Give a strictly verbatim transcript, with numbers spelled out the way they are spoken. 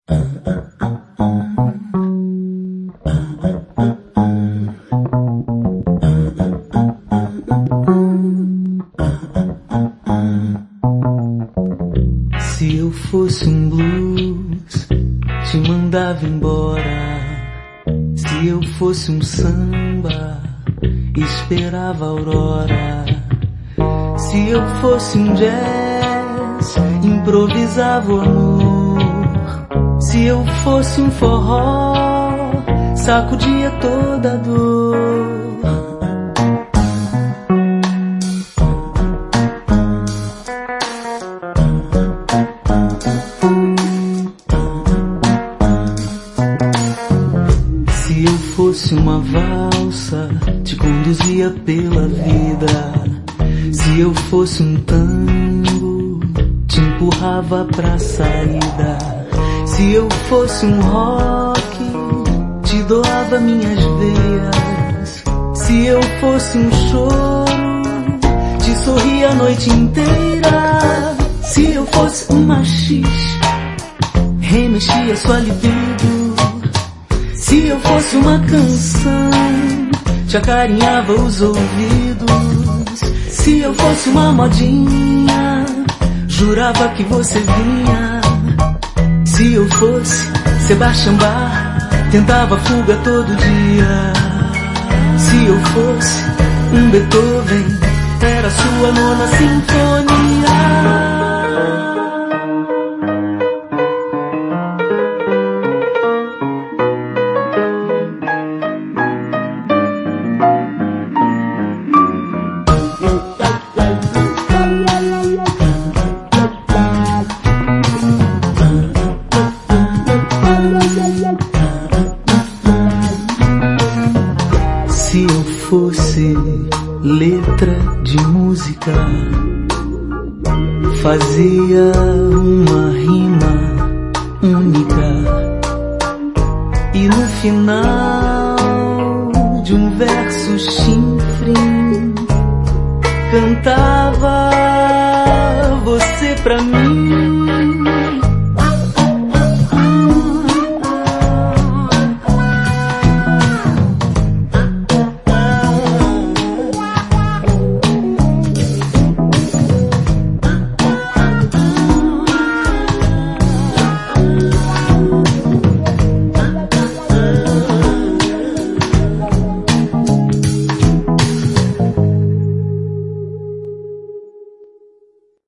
Se eu fosse um blues, te mandava embora. Se eu fosse um samba, esperava a aurora. Se eu fosse um jazz, improvisava o amor. Se eu fosse um forró, sacudia toda a dor. Se eu fosse uma valsa, te conduzia pela vida. Se eu fosse um tango, te empurrava pra saída. Se eu fosse um rock, te doava minhas veias. Se eu fosse um choro, te sorria a noite inteira. Se eu fosse um machis, remexia sua libido. Se eu fosse uma canção, te acarinhava os ouvidos. Se eu fosse uma modinha, jurava que você vinha. Se eu fosse Sebastian Bach, tentava fuga todo dia. Se eu fosse um Beethoven, era sua nona sinfonia. Se eu fosse letra de música, fazia uma rima única. E no final de um verso chifre, cantava você pra mim.